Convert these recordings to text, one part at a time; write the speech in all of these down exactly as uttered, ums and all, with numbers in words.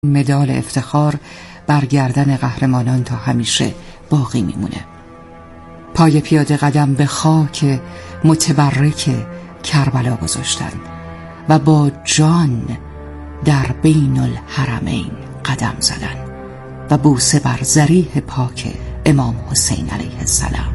مدال افتخار بر گردن قهرمانان تا همیشه باقی میمونه. پای پیاده قدم به خاک متبرک کربلا گذاشتن و با جان در بین الحرمین قدم زدن و بوسه بر ضریح پاک امام حسین علیه السلام.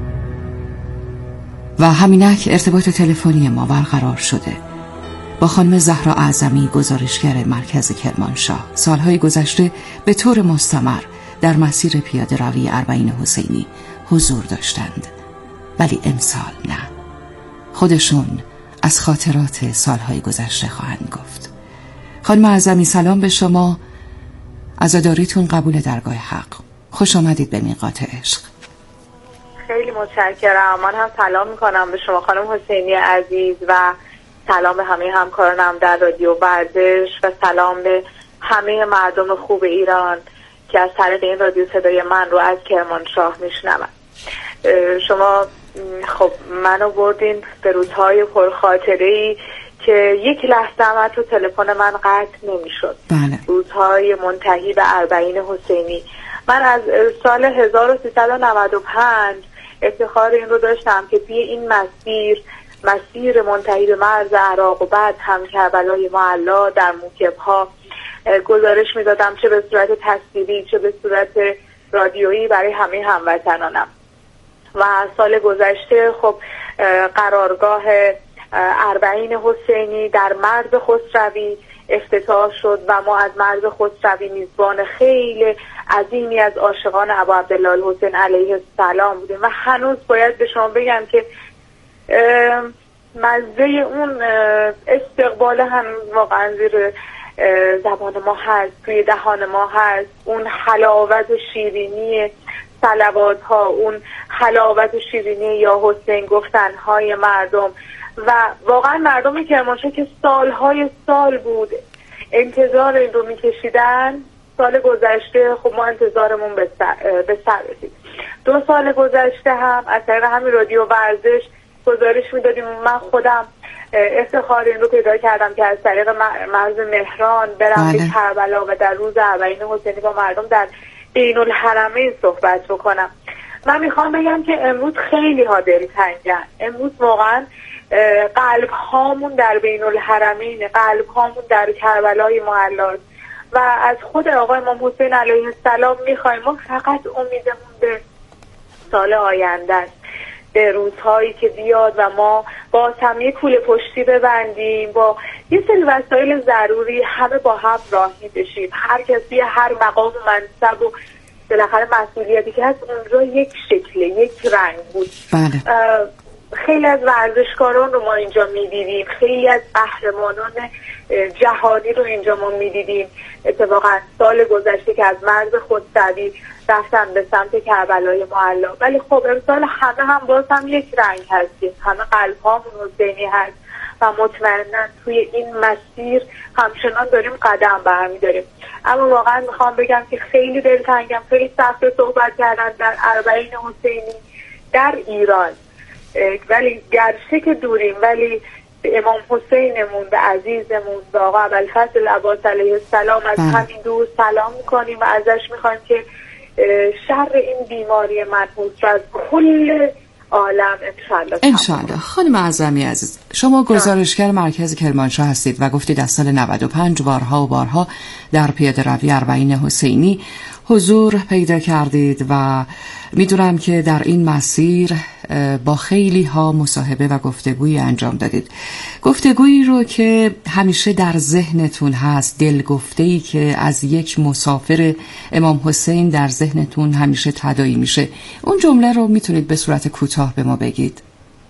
و همینک ارتباط تلفنی ما برقرار شده با خانم زهرا اعظمی، گزارشگر مرکز کرمانشاه. سالهای گذشته به طور مستمر در مسیر پیاده روی اربعین حسینی حضور داشتند، ولی امسال نه. خودشون از خاطرات سالهای گذشته خواهند گفت. خانم اعظمی، سلام به شما. عزاداریتون قبول درگاه حق. خوش آمدید به میقات عشق. خیلی متشکرم. من هم سلام میکنم به شما خانم حسینی عزیز و سلام به همه همکارانم در رادیو ورزش و سلام به همه مردم خوب ایران که از طریق این رادیو صدای من رو از کرمانشاه میشنون. شما خب منو بردین به روزهای پرخاطره‌ای که یک لحظه هم تو تلفن من قطع نمیشد. بله. روزهای منتهی به اربعین حسینی. من از سال هزار و سیصد و نود و پنج افتخار این رو داشتم که توی این مسیر مسیر منتهی به مرز عراق و بعد هم کربلای معلا در موکب‌ها گزارش میدادم، چه به صورت تصویری چه به صورت رادیویی برای همه هموطنانم. و سال گذشته خب قرارگاه اربعین حسینی در مرز خسروی افتتاح شد و ما از مرز خسروی میزبان خیلی عظیمی از عاشقان ابا عبدالله الحسین علیه السلام بودیم و هنوز باید به شما بگم که مزه اون استقبال هنوز واقعا زیر زبان ما هست، توی دهان ما هست. اون حلاوت و شیرینی صلوات ها، اون حلاوت و شیرینی یا حسین گفتن های مردم و واقعا مردم کرمانشاه که سالهای سال بود انتظار این رو میکشیدن. سال گذشته خب ما انتظارمون به سر, به سر رسید. دو سال گذشته هم از طریق همین رادیو ورزش گزارش میدادیم. من خودم افتخار این رو پیدا کردم که از طریق مرز مهران برم به کربلا و در روز اربعین حسینی با مردم در بین الحرمین صحبت بکنم. من میخوام بگم که امروز خیلی ها دلتنگن. امروز واقعا قلب هامون در بین الحرمین، قلب هامون در کربلای معلا و از خود آقای امام حسین علیه السلام میخوایم. ما فقط امیدمون به سال آینده است، به روزهایی که بیاد و ما با هم یک کوله پشتی ببندیم، با یه سری وسایل ضروری همه با هم راهی بشیم. هر کسی هر مقام و منصب و بالاخره مسئولیتی که هست اونجا یک شکله، یک رنگ بود. بله. خیلی از ورزشکاران رو ما اینجا میدیدیم، خیلی از قهرمانان جهانی رو اینجا ما میدیدیم. اتفاقا سال گذشته که از مرز خسروی رفتم به سمت کربلای معلا، ولی خب امسال همه هم باز هم یک رنگ هستیم، همه قلب هامون حسینی هست و مطمئنا توی این مسیر همچنان داریم قدم برمی‌داریم. اما واقعا میخوام بگم که خیلی دلتنگم، خیلی سخت صحبت کردن در اربعین حسینی در ایران، ولی گرچه که دوریم ولی به امام حسینمون، به عزیزمون، به آقا ابوالفضل العباس علیه السلام از همین دور سلام میکنیم و ازش میخوایم که شر این بیماری منحوس رو از کل عالم انشالله انشالله. خانم اعظمی عزیز، شما گزارشگر مرکز کرمانشاه هستید و گفتید از سال نود و پنج بارها و بارها در پیاده روی اربعین حسینی حضور پیدا کردید و میدونم که در این مسیر با خیلی ها مصاحبه و گفتگویی انجام دادید. گفتگویی رو که همیشه در ذهنتون هست، دلگفته‌ای که از یک مسافر امام حسین در ذهنتون همیشه تداعی میشه. اون جمله رو میتونید به صورت کوتاه به ما بگید؟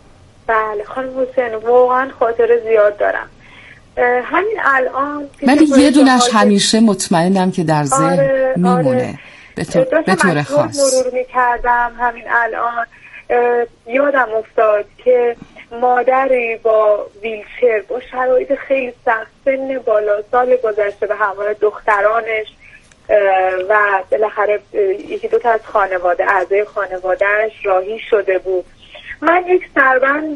بله خانم حسین، واقعا خاطره زیاد دارم. همین الان ولی یه دونش همیشه مطمئنم که در ذهن آره، میمونه. آره. به طور, به طور خاص مرور میکردم همین الان یادم افتاد که مادری با ویلچر با شرایط خیلی سخت، سن بالا، سال گذشته به همراه دخترانش و بالاخره یکی دو تا از خانواده اعضای خانوادهش راهی شده بود. من یک سربند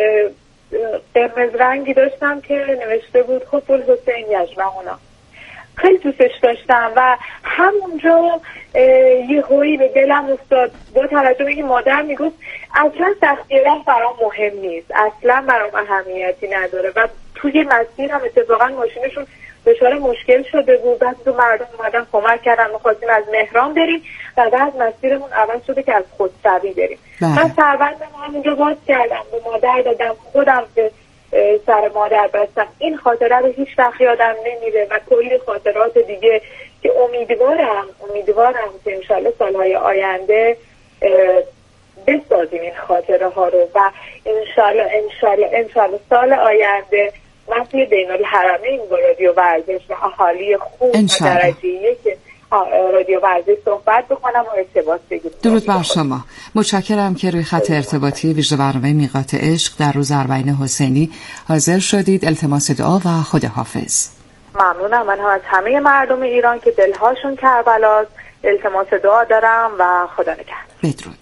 قرمز رنگی داشتم که نوشته بود حب الحسین یجمعنا خیلی دوستش داشتم و همونجا یه هویی به دلم افتاد، با توجه به اینکه مادر میگفت اصلا دستگیرم برام مهم نیست، اصلا برام اهمیتی نداره و توی مسیر هم اتفاقا ماشینشون دچار مشکل شده بود. بعد تو مردم اومدن کمک کردن، ما خواستیم از مهران بریم و بعد مسیرمون عوض شده که از خودروی بریم. من سربندم همونجا باز کردم، به مادر دادم، خودم به سر مادر بستم. این خاطره رو هیچ وقت یادم نمیره و کلی خاطرات دیگه که امیدوارم امیدوارم که انشالله سالهای آینده بسازیم این خاطره ها رو و انشالله انشالله انشالله سال آینده من توی بین الحرمین با رادیو ورزش و اهالی خوب و درجه یک رادیو ورزش صحبت بکنم و ارتباط بگیرم. درود بر شما. متشکرم که روی خط ارتباطی ویژه برنامه میقات عشق در روز اربعین حسینی حاضر شدید. التماس دعا و خداحافظ. ممنونم. من هم از همه مردم ایران که دلهاشون کربلاست التماس دعا دارم و خدا نگهدار. بدرود.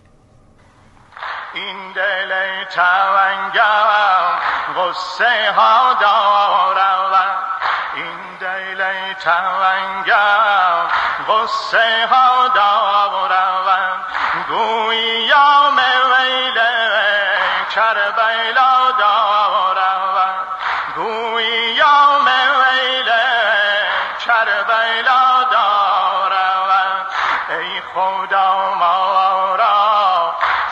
این دل تنگم غصه ها دارم، این دل تنگم غصه ها دارم، گویا میل کربلا دارم، گویا میل کربلا دارم. ای خدا ما را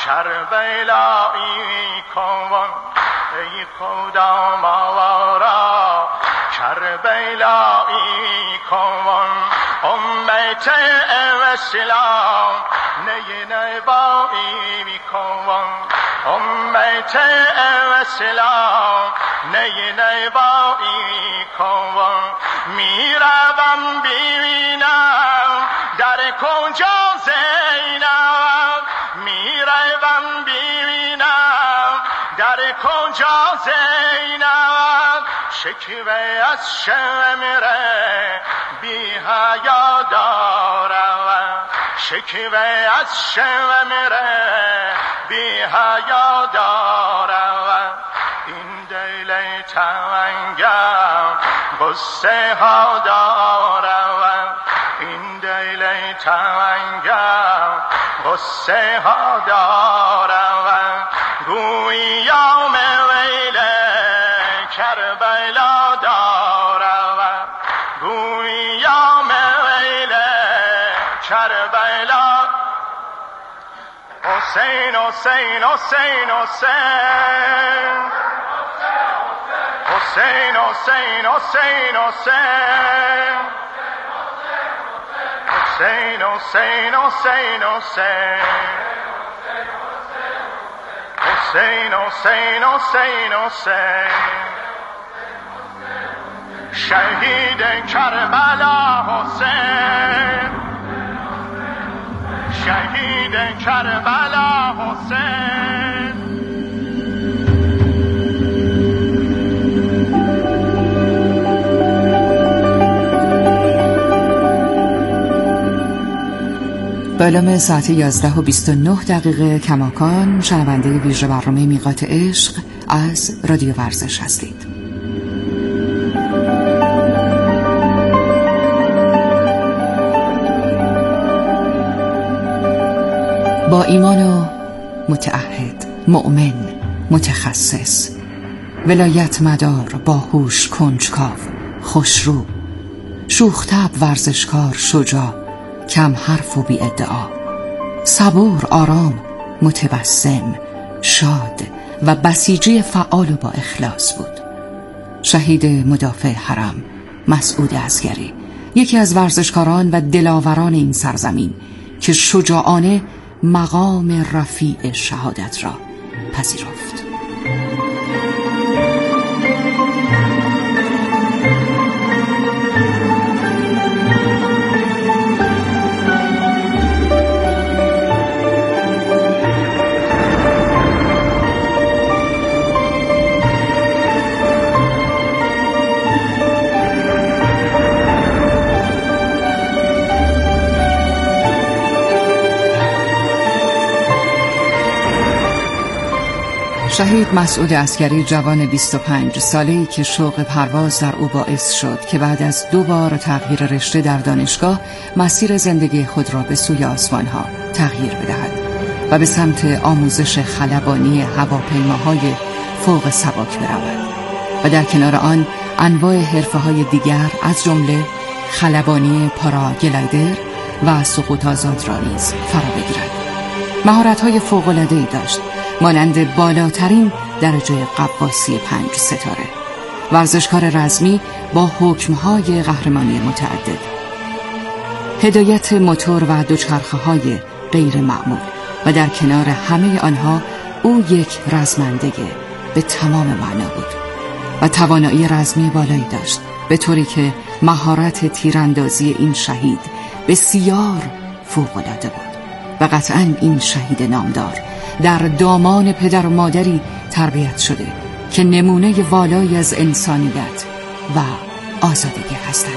کربلایی کن، ای خدا ما را کربلایی کن. امت اسلام نی نبایی کن، امت اسلام نی نبایی کن. میروم ببینم در کجا زینب، میروم ببینم در کجا زینب. شکوه از شمره بی حیا دارم، شکوه از شمره بی حیا دارم. این دل تنگم غصه ها دارم، این دل تنگم غصه ها دارم، گویا میل کربلا دارم، گویا میل کربلا. حسین حسین حسین حسین حسین حسین حسین حسین حسین حسین حسین حسین حسین حسین حسین شهید کربلا حسین، شهید کربلا حسین. با اعلام ساعت یازده و بیست و نه دقیقه کماکان شنونده ویژه برنامه میقات عشق از رادیو ورزش هستید. با ایمان و متعهد، مؤمن، متخصص، ولایت مدار، باهوش، کنجکاو، خوشرو، شوخ‌طبع، ورزشکار، شجاع، کم حرف و بی ادعا، صبور، آرام، متبسم، شاد و بسیجی فعال و با اخلاص بود. شهید مدافع حرم مسعود عسگری، یکی از ورزشکاران و دلاوران این سرزمین که شجاعانه مقام رفیع شهادت را پذیرفت. شهید مسعود عسکری جوان بیست و پنج ساله‌ای که شوق پرواز در او باعث شد که بعد از دو بار تغییر رشته در دانشگاه مسیر زندگی خود را به سوی آسمان‌ها تغییر بدهد و به سمت آموزش خلبانی هواپیماهای فوق سبک برود و در کنار آن انواع حرفه‌های دیگر از جمله خلبانی پاراگلایدر و سقوط آزاد را نیز فرا بگیرد. مهارت‌های فوق‌العاده‌ای داشت، مانند بالاترین درجه قواسی پنج ستاره، ورزشکار رزمی با حکم‌های قهرمانی متعدد، هدایت موتور و دوچرخه‌های غیر معمول و در کنار همه آنها او یک رزمندگی به تمام معنا بود و توانایی رزمی بالایی داشت، به طوری که مهارت تیراندازی این شهید بسیار فوق‌العاده بود و قطعاً این شهید نامدار در دامان پدر و مادری تربیت شده که نمونه والایی از انسانیت و آزادگی هستند.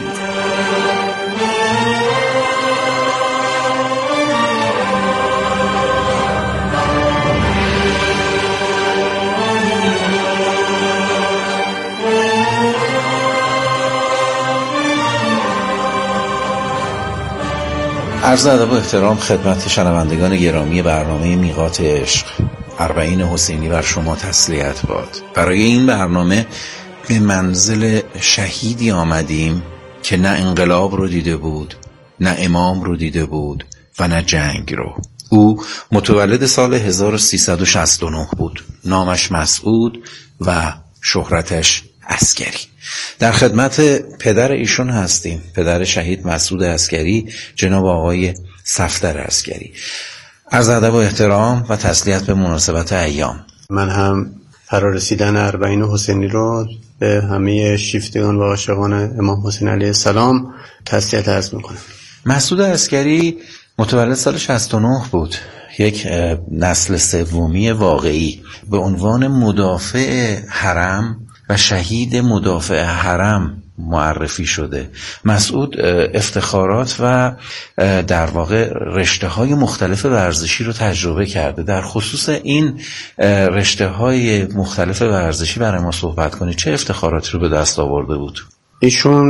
عرض ادب و احترام خدمت شنوندگان گرامی برنامه میقات عشق. اربعین حسینی بر شما تسلیت باد. برای این برنامه به منزل شهیدی آمدیم که نه انقلاب رو دیده بود، نه امام رو دیده بود و نه جنگ رو. او متولد سال هزار و سیصد و شصت و نه بود. نامش مسعود و شهرتش عسکری. در خدمت پدر ایشون هستیم، پدر شهید مسعود عسکری، جناب آقای صفدر عسکری. عرض ادب و احترام و تسلیت به مناسبت ایام. من هم فرارسیدن اربعین حسینی رو به همه شیفتگان و عاشقان امام حسین علیه السلام تسلیت عرض میکنم. مسعود عسکری متولد سال شصت و نه بود. یک نسل سومی واقعی به عنوان مدافع حرم و شهید مدافع حرم معرفی شده. مسعود افتخارات و در واقع رشته های مختلف ورزشی رو تجربه کرده. در خصوص این رشته های مختلف ورزشی برای ما صحبت کنید. چه افتخاراتی رو به دست آورده بود؟ ایشون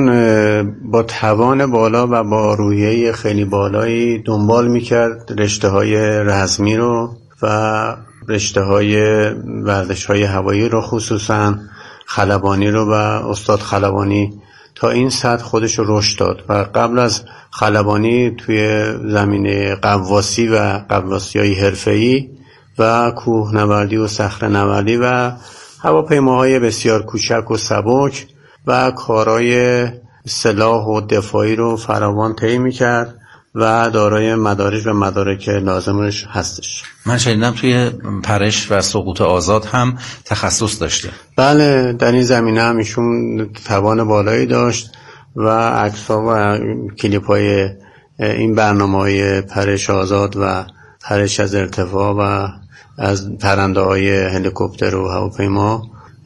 با توان بالا و با روحیه خیلی بالایی دنبال میکرد رشته های رزمی رو و رشته های ورزش های هوایی رو، خصوصا خلبانی رو و استاد خلبانی تا این سطح خودش رو رشد داد و قبل از خلبانی توی زمینه قواسی و قواسی های حرفه‌ای و کوهنوردی و صخره‌نوردی و هواپیماهای بسیار کوچک و سبک و کارهای سلاح و دفاعی رو فراوان طی می‌کرد و دارای مدارج و مدارک لازمش هستش. من شنیدم توی پرش و سقوط آزاد هم تخصص داشته. بله، در این زمینه هم ایشون توان بالایی داشت و عکس‌ها و کلیپ‌های این برنامه‌های پرش آزاد و پرش از ارتفاع و از پرنده‌های هلیکوپتر و هواپیما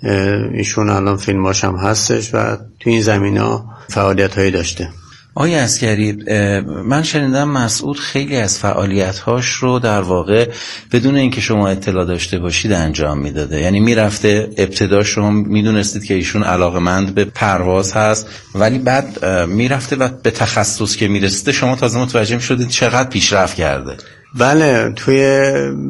ایشون الان فیلماش هم هستش و توی این زمینه فعالیت‌هایی داشته. آقای عسکری، من شنیدم مسعود خیلی از فعالیت‌هاش رو در واقع بدون اینکه شما اطلاع داشته باشید انجام میداده. یعنی میرفته ابتدا شما میدونستید که ایشون علاقمند به پرواز هست، ولی بعد میرفته و به تخصص که میرسیده شما تازه متوجه میشدید چقدر پیشرفت کرده. بله، توی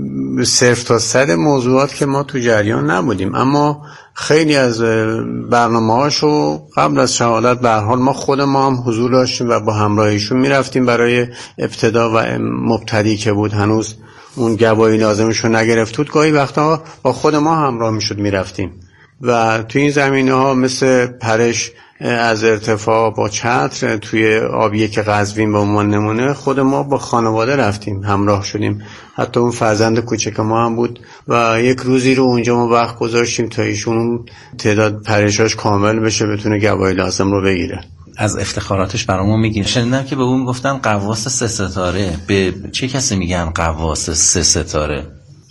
صفر تا صد موضوعات که ما تو جریان نبودیم، اما خیلی از برنامه‌هاشو قبل از شهادت به هر حال ما خود ما هم حضور داشتیم و با همراهیشون میرفتیم برای ابتدا و مبتدی که بود هنوز اون گواهی لازمشو نگرفت بود، گاهی وقتا با خود ما همراه میشد میرفتیم و توی این زمینه‌ها مثل پرش از ارتفاع با چتر توی آبیه که قزوین به عنوان نمونه خود ما با خانواده رفتیم، همراه شدیم. حتی اون فرزند کوچک ما هم بود و یک روزی رو اونجا ما وقت گذاشتیم تا ایشون تعداد پرشاش کامل بشه بتونه گواهی لازم رو بگیره. از افتخاراتش برامون میگین. شنیدم که به اون گفتن قواس سه ستاره. به چه کسی میگن قواس سه ستاره؟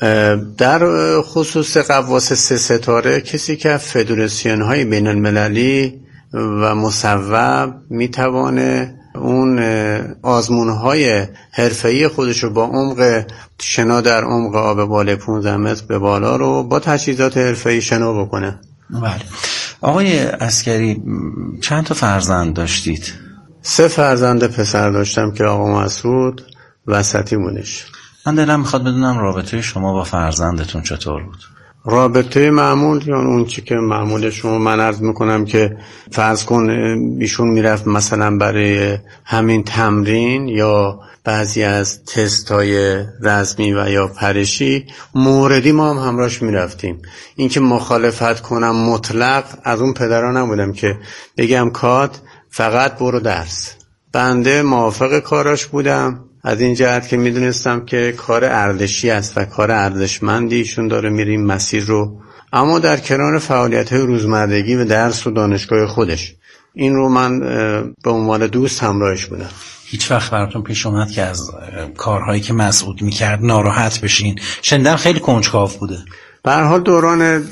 در خصوص قواس سه ستاره کسی که فدراسیون های بین المللی و مصوب میتوانه اون آزمونهای حرفه‌ای خودش رو با عمق شنا در عمق آب بالای پانزده متر به بالا رو با تجهیزات حرفه‌ای شنا بکنه. بله. آقای عسکری چند تا فرزند داشتید؟ سه فرزند پسر داشتم که آقا مسعود وسطی بودش. من دلم میخواد بدونم رابطه شما با فرزندتون چطور بود؟ رابطه معمول، یا اون چی که معمول شما، من عرض میکنم که فرض کن ایشون میرفت مثلا برای همین تمرین یا بعضی از تستای رزمی و یا پرشی موردی ما هم همراهش میرفتیم. اینکه مخالفت کنم مطلق از اون پدران نبودم که بگم کات فقط برو درس. بنده موافق کاراش بودم از این جهت که میدونستم که کار ارزشی است و کار ارزشمندی ایشون داره میریم مسیر رو، اما در کنار فعالیت‌های روزمرگی و درس و دانشگاه خودش. این رو من به عنوان دوست همراهش بودم. هیچ وقت براتون پیش اومد که از کارهایی که مسعود میکرد ناراحت بشین؟ شنیدم خیلی کنجکاو بوده. به هر حال دوران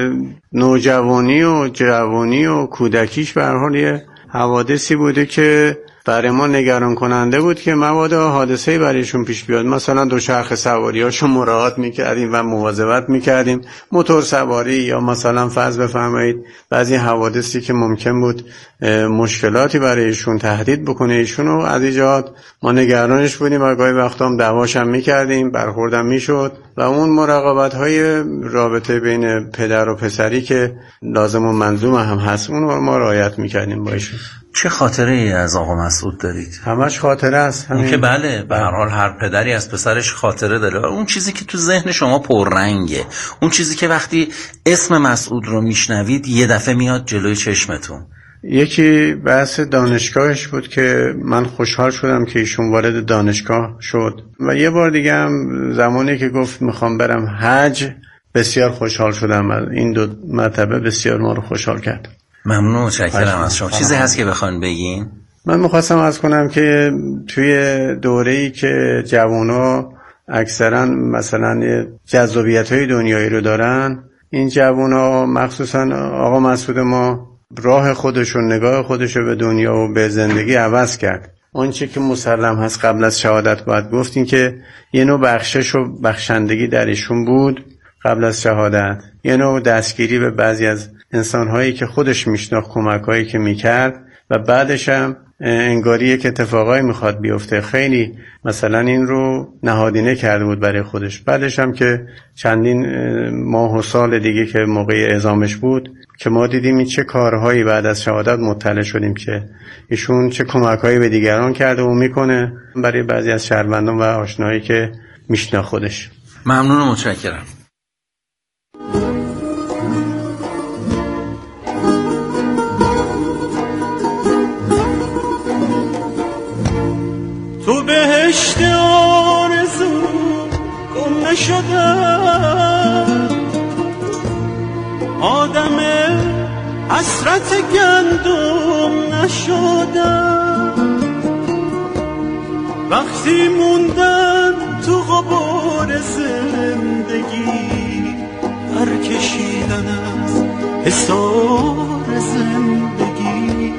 نوجوانی و جوانی و کودکیش به هر حال یه حوادثی بوده که برای ما نگران کننده بود که مبادا حادثه‌ای برایشون پیش بیاد. مثلا دوچرخه سواریاشو مراعات میکردیم و مواظبت میکردیم، موتور سواری، یا مثلا فرض بفرمایید بعضی حوادثی که ممکن بود مشکلاتی برایشون تهدید بکنه ایشونو، از ایجاد ما نگرانش بودیم و گاهی وقتا هم دعواش هم میکردیم، برخوردم میشد و اون مراقبت‌های رابطه بین پدر و پسری که لازم و منظوم هم هست اون رو ما رعایت میکردیم با ایشون. چه خاطره ای از آقا مسعود دارید؟ همش خاطره است. همین که بله، به هر حال هر پدری از پسرش خاطره داره. اون چیزی که تو ذهن شما پررنگه، اون چیزی که وقتی اسم مسعود رو میشنوید یه دفعه میاد جلوی چشمتون. یکی بحث دانشگاهش بود که من خوشحال شدم که ایشون وارد دانشگاه شد، و یه بار دیگه هم زمانی که گفت میخوام برم حج بسیار خوشحال شدم. این دو مرتبه بسیار ما رو خوشحال کرد. ممنون، متشکرم از شما. چیزی هست که بخواین بگین؟ من میخواستم عرض کنم که توی دوره‌ای که جوونا اکثرا مثلا جذابیت‌های دنیایی رو دارن، این جوونا مخصوصا آقا مسعود ما راه خودش و نگاه خودش رو به دنیا و به زندگی عوض کرد. اون چی که مسلم هست قبل از شهادت باید گفت این که یه نوع بخشش و بخشندگی در ایشون بود قبل از شهادت، یه نوع دستگیری به بعضی از انسان‌هایی که خودش میشناخت، کمک‌هایی که میکرد، و بعدش هم انگاری یک اتفاقایی میخواد بیفته. خیلی مثلا این رو نهادینه کرده بود برای خودش. بعدش هم که چندین ماه و سال دیگه که موقع اعزامش بود که ما دیدیم این چه کارهایی بعد از شهادت مطلع شدیم که ایشون چه کمک‌هایی به دیگران کرده و میکنه برای بعضی از شهروندان و آشنایی که میشناخت خودش. ممنون و متشکرم. تو بهشت آرزو گم نشدم، آدم حسرت گندم نشدم، وقتی موندم تو غبار زندگی برکشیدن از حصار زندگی.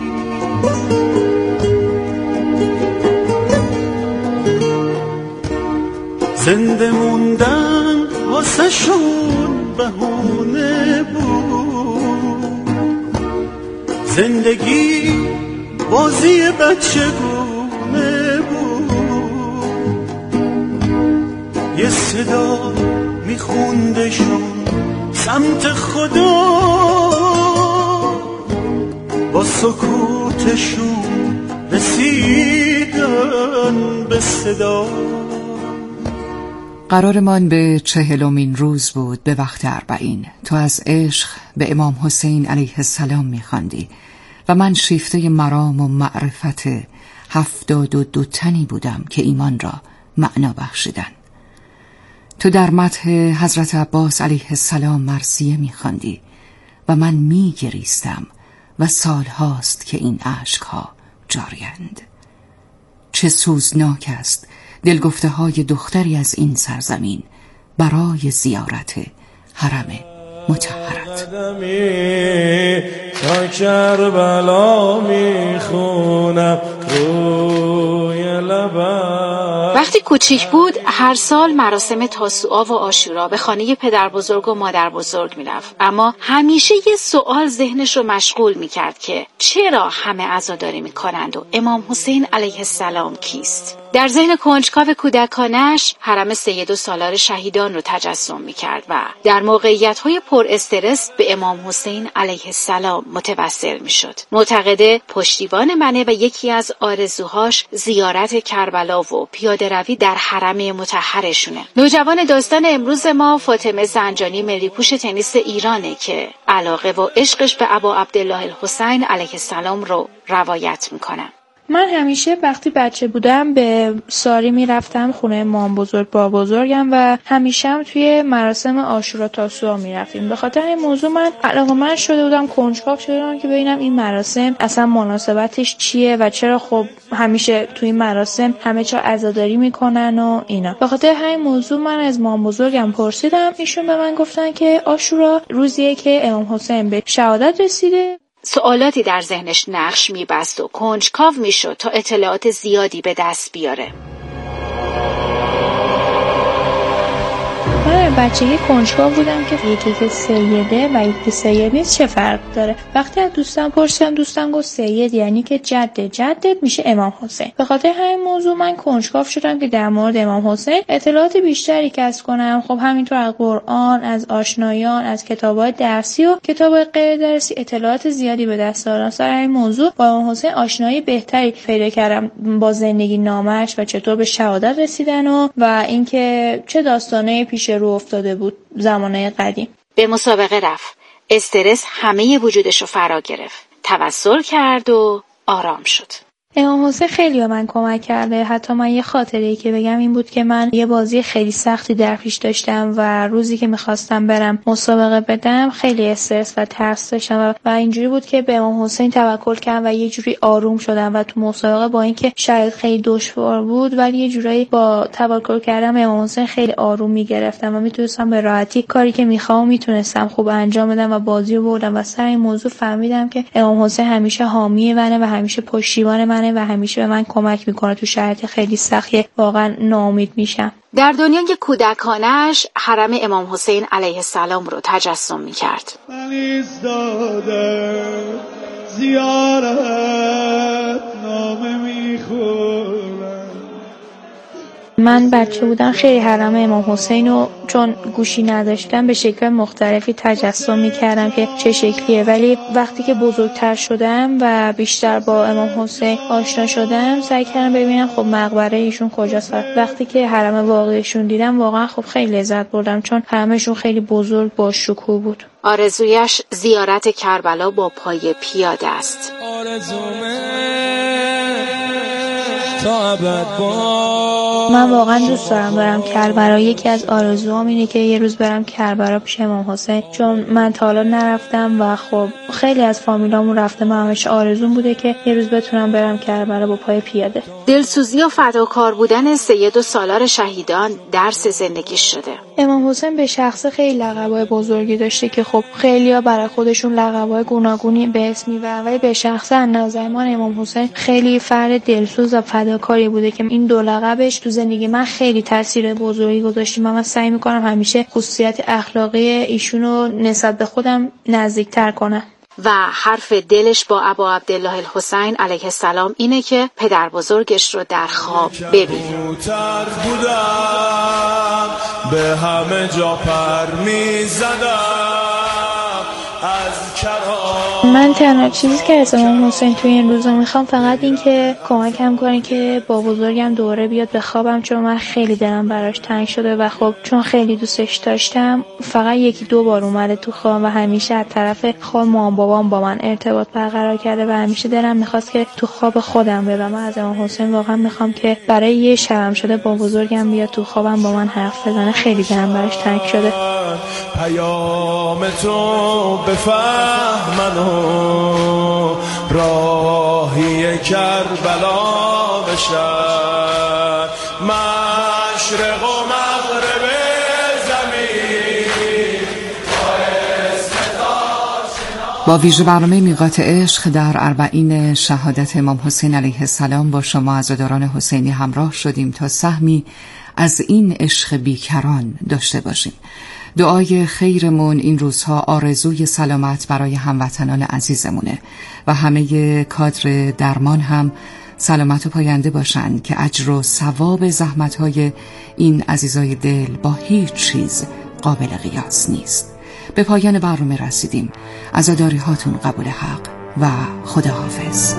زنده موندن واسه شون بهونه بود، زندگی بازی بچگونه بود، یه صدا میخوندشون سمت خدا، با سکوتشون رسیدن به صدا. قرارمان به چهلمین روز بود به وقت اربعین. تو از عشق به امام حسین علیه السلام می‌خواندی و من شیفته مرام و معرفت هفتاد و دو تنی بودم که ایمان را معنا بخشیدن. تو در مدح حضرت عباس علیه السلام مرثیه می‌خواندی و من می‌گریستم و سالهاست که این اشک‌ها جاریند. چه سوزناک است دلگفته های دختری از این سرزمین برای زیارت حرم مطهرت. تا کربلا میخونم روی لبم. وقتی کوچیک بود هر سال مراسم تاسوعا و عاشورا به خانه پدر بزرگ و مادر بزرگ میرفت، اما همیشه یه سوال ذهنش رو مشغول میکرد که چرا همه عزاداری میکنند و امام حسین علیه السلام کیست؟ در ذهن کنجکاو کودکانش حرم سید و سالار شهیدان رو تجسم میکرد و در موقعیت‌های پر استرس به امام حسین علیه السلام متوسل میشد. معتقده پشتیبان منه و یکی از آرزوهاش زیارت کربلا و پیاده روی در حرم مطهرشونه. نوجوان داستان امروز ما فاطمه زنجانی ملی‌پوش تنیس ایرانه که علاقه و عشقش به ابا عبدالله الحسین علیه السلام رو روایت میکنه. من همیشه وقتی بچه بودم به ساری میرفتم خونه مام بزرگ با بزرگم و همیشه هم توی مراسم عاشورا تاسوعا میرفتیم. به خاطر این موضوع من علاقه‌مند شده بودم، کنجکاو شده بودم که ببینم این مراسم اصلا مناسبتش چیه و چرا خب همیشه توی این مراسم همه چا عزاداری میکنن و اینا. به خاطر همین موضوع من از مام بزرگم پرسیدم، ایشون به من گفتن که عاشورا روزیه که امام حسین به شهادت رسیده. سوالاتی در ذهنش نقش می‌بست و کنجکاو میشد تا اطلاعات زیادی به دست بیاره. من بچگی کنجکاو بودم که یکی که سیده و یکی که سید نیست چه فرق داره. وقتی از دوستم پرسیدم، دوستم گفت سید یعنی که جد جدت میشه امام حسین. به خاطر همین موضوع من کنجکاو شدم که در مورد امام حسین اطلاعات بیشتری کسب کنم. خب همینطور از قرآن، از آشنایان، از کتاب‌های درسی و کتاب‌های غیر درسی اطلاعات زیادی به دست آوردم. سر این موضوع با امام حسین آشنایی بهتری پیدا کردم با زندگی نامش و چطور به شهادت رسیدن و و اینکه چه داستانه پیش رو افتاده بود زمانه قدیم. به مسابقه رفت. استرس همه وجودش رو فرا گرفت. توسل کرد و آرام شد. امام حسین خیلی به من کمک کرده. حتی من یه خاطره‌ای که بگم این بود که من یه بازی خیلی سختی در پیش داشتم و روزی که می‌خواستم برم مسابقه بدم خیلی استرس و ترس داشتم و اینجوری بود که به امام حسین توکل کردم و یه جوری آروم شدم و تو مسابقه با اینکه شاید خیلی دشوار بود ولی یه جوری با توکل کردم امام حسین خیلی آروم می‌گرفتم و میتونستم به راحتی کاری که می‌خوام میتونستم خوب انجام بدم و بازی رو بردم. و سر این موضوع فهمیدم که امام حسین همیشه حامی منه و همیشه پشتیبان من و همیشه به من کمک میکنه تو شرایط خیلی سختی. واقعا ناامید میشم. در دنیای کودکانش حرم امام حسین علیه السلام رو تجسم میکرد. زیارت نامه میخورم. من بچه بودم خیلی حرم امام حسین رو چون گوشی نداشتم به شکل مختلفی تجسم میکردم که چه شکلیه، ولی وقتی که بزرگتر شدم و بیشتر با امام حسین آشنا شدم سعی کردم ببینم خب مقبره ایشون کجاست. وقتی که حرم واقعیشون دیدم واقعا خب خیلی لذت بردم چون حرمشون خیلی بزرگ با شکوه بود. آرزویش زیارت کربلا با پای پیاده است. من واقعا دوست دارم برم کربلا. یکی از آرزوام اینه که یه روز برم کربلا پیش امام حسین، چون من تا حالا نرفتم و خب خیلی از فامیلامون رفته. من همیشه آرزوم بوده که یه روز بتونم برم کربلا با پای پیاده. دلسوزی و فداکار بودن سید و سالار شهیدان درس زندگیش شده. امام حسین به شخص خیلی لقب‌های بزرگی داشته که خب خیلی‌ها برای خودشون لقب‌های گوناگونی به اسم می‌برن، ولی به شخص نظر من امام حسین خیلی فرد دلسوز و فداکاری بوده که این دو لقبش تو زندگی من خیلی تاثیر بزرگی گذاشته. من سعی می‌کنم همیشه خصوصیت اخلاقی ایشونو نسبت به خودم نزدیک‌تر کنم. و حرف دلش با ابا عبدالله الحسین علیه السلام اینه که پدر بزرگش رو در خواب ببینه. به همه جا پر می‌زدم از کرام. من تنها چیزی که از امام حسین توی این روزا میخوام فقط این که کمکم کنه که با بزرگم دوره بیاد به خوابم، چون من خیلی دلم براش تنگ شده و خب چون خیلی دوستش داشتم فقط یکی دو بار اومده تو خواب و همیشه از طرف خواب مام بابام با من ارتباط برقرار کرده و همیشه دلم میخواست که تو خواب خودم ببینم. من از امام حسین واقعا میخوام که برای یه شبم شده با بزرگم بیاد تو خوابم با من حرف بزنه. خیلی دلم براش تنگ شده. پیام تو بفهمن راهی کربلا بشن، مشرق و مغرب زمین. با ویژه برنامه میقات عشق در اربعین شهادت امام حسین علیه السلام با شما عزاداران حسینی همراه شدیم تا سهمی از این عشق بیکران داشته باشیم. دعای خیرمون این روزها آرزوی سلامت برای هموطنان عزیزمونه و همه کادر درمان هم سلامت و پاینده باشن که اجر و ثواب زحمتهای این عزیزای دل با هیچ چیز قابل قیاس نیست. به پایان برنامه رسیدیم. عزاداری هاتون قبول حق و خداحافظ.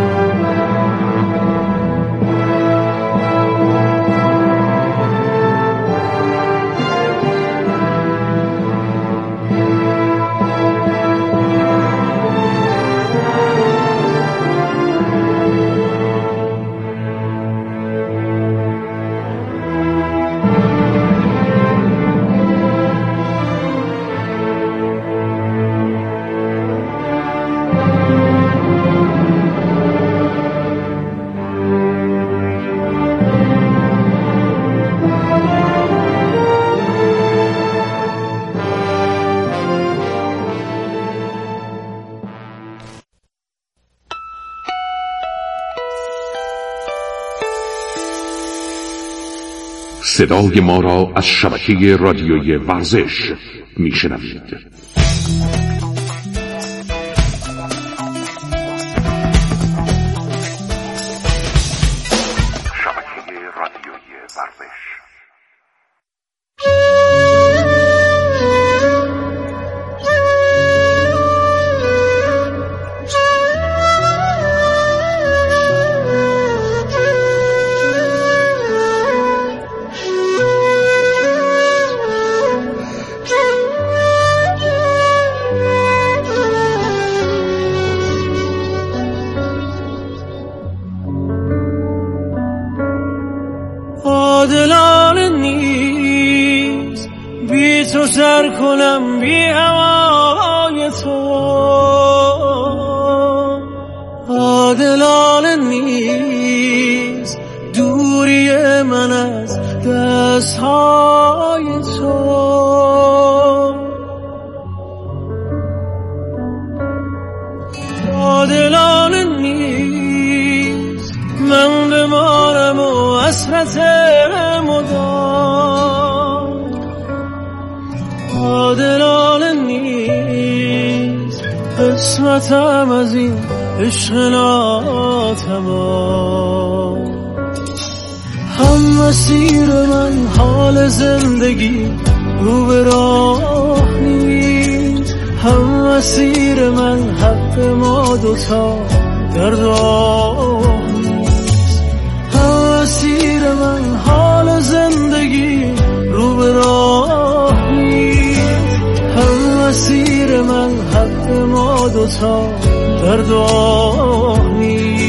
صدای ما را از شبکه رادیویی ورزش میشنوید. شبکه رادیویی ورزش. عادلانه نیست بی تو سر کنم بی هوای تو، عادلانه نیست دوری من از دستهای تو. عادلانه نیست من بمانم و حسرت مدام، عادلانه نیست قسمتم از این عشق ناتمام. هم مسیر من حال زندگی رو به راه نیست، هم مسیر من حق ما دوتا در راه نیست. هم مسیر من حال زندگی رو به راه نیست، هم مسیر من حق ما دوتا در راه نیست.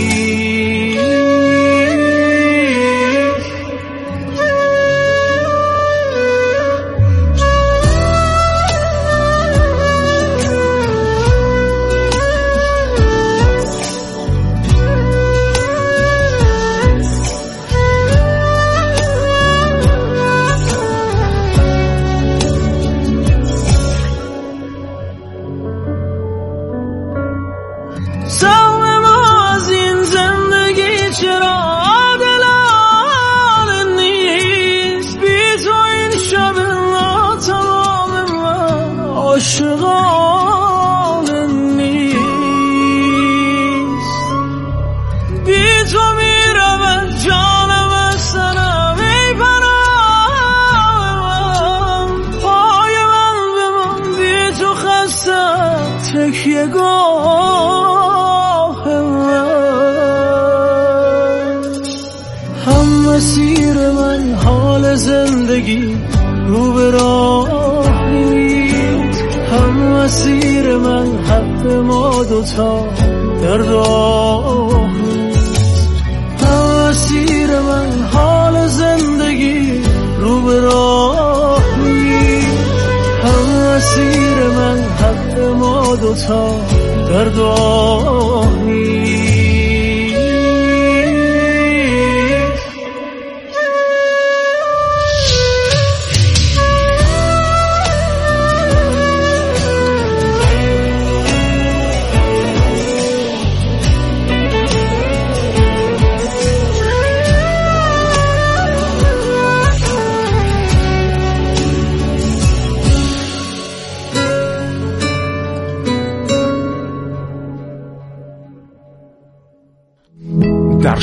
عاشقانه نیست بی تو میرود جانم از سنم، ای پناه من پای من بمان بی تو خستم تکیه گاه من. هم مسیر من حال زندگی رو به راه نیست، هم مسیر من حق ما دوتا در راه نیست. هم مسیر من حال زندگی رو به راه نیست، هم مسیر من حق ما دوتا در راه نیست.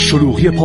شلوغی